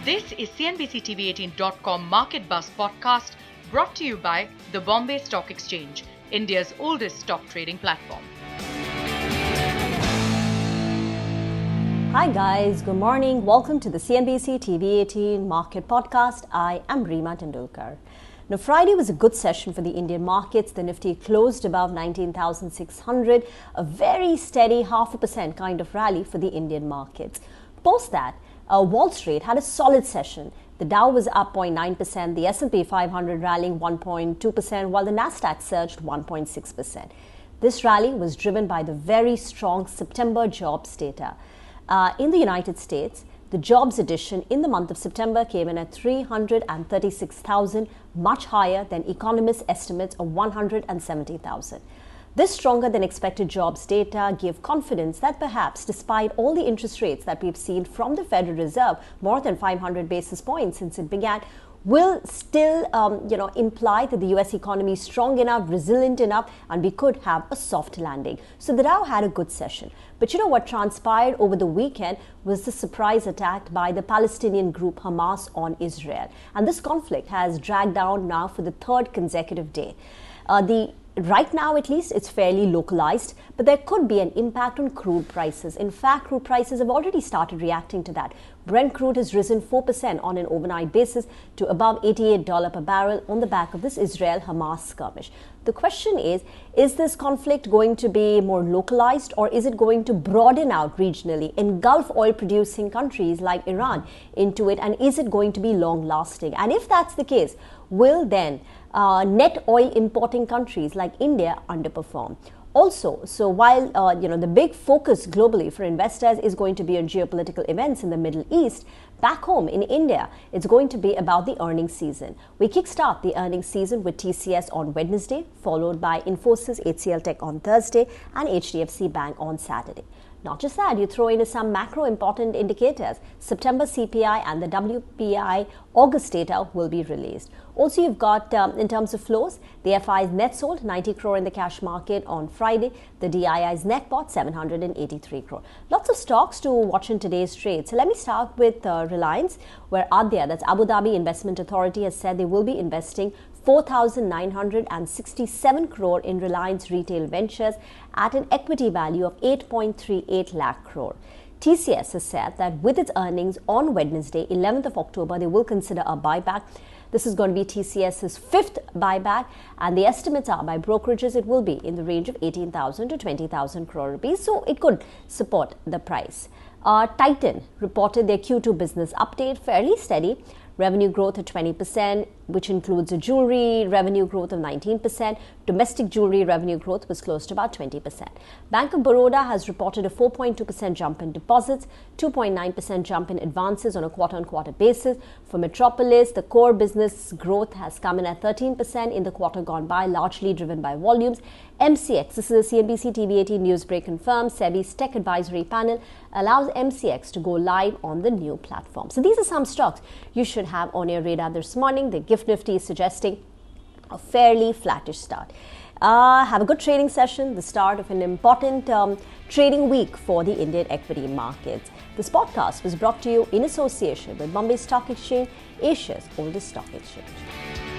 This is CNBC-TV18.com Market Buzz podcast brought to you by the Bombay Stock Exchange, India's oldest stock trading platform. Hi guys, good morning. Welcome to the CNBC TV18 Market Podcast. I am Reema Tendulkar. Now, Friday was a good session for the Indian markets. The Nifty closed above 19,600, a very steady 0.5% kind of rally for the Indian markets. Post that, Wall Street had a solid session. The Dow was up 0.9%, the S&P 500 rallying 1.2%, while the Nasdaq surged 1.6%. This rally was driven by the very strong September jobs data. In the United States, the jobs addition in the month of September came in at 336,000, much higher than economists' estimates of 170,000. This stronger than expected jobs data gave confidence that perhaps despite all the interest rates that we've seen from the Federal Reserve, more than 500 basis points since it began, will still imply that the US economy is strong enough, resilient enough, and we could have a soft landing. So the Dow had a good session. But you know what transpired over the weekend was the surprise attack by the Palestinian group Hamas on Israel. And this conflict has dragged down now for the third consecutive day. Right now, at least, it's fairly localized, but there could be an impact on crude prices. In fact, crude prices have already started reacting to that. Brent crude has risen 4% on an overnight basis to above $88 per barrel on the back of this Israel-Hamas skirmish. The question is this conflict going to be more localized, or is it going to broaden out regionally, engulf oil-producing countries like Iran into it, and is it going to be long-lasting? And if that's the case, will then net oil importing countries like India underperform? Also, so while the big focus globally for investors is going to be on geopolitical events in the Middle East, back home in India, it's going to be about the earnings season. We kickstart the earnings season with TCS on Wednesday, followed by Infosys, HCL Tech on Thursday, and HDFC Bank on Saturday. Not just that, you throw in some macro important indicators. September CPI and the WPI August data will be released. Also, you've got, in terms of flows, the FI's net sold 90 crore in the cash market on Friday. The DII's net bought 783 crore. Lots of stocks to watch in today's trade. So let me start with Reliance, where ADIA, that's Abu Dhabi Investment Authority, has said they will be investing 4,967 crore in Reliance Retail Ventures at an equity value of 8.38 lakh crore. TCS has said that with its earnings on Wednesday, 11th of October, they will consider a buyback. This is going to be TCS's fifth buyback, and the estimates are by brokerages it will be in the range of 18,000 to 20,000 crore rupees, so it could support the price. Titan reported their Q2 business update, fairly steady. Revenue growth of 20%, which includes a jewelry revenue growth of 19%. Domestic jewelry revenue growth was close to about 20%. Bank of Baroda has reported a 4.2% jump in deposits, 2.9% jump in advances on a quarter-on-quarter basis. For Metropolis, the core business growth has come in at 13% in the quarter gone by, largely driven by volumes. MCX, this is a CNBC TV18 Newsbreak confirmed, SEBI's tech advisory panel allows MCX to go live on the new platform. So these are some stocks you should have on your radar this morning. The GIFT Nifty is suggesting a fairly flattish start. Have a good trading session, the start of an important trading week for the Indian equity markets. This podcast was brought to you in association with Bombay Stock Exchange, Asia's oldest stock exchange.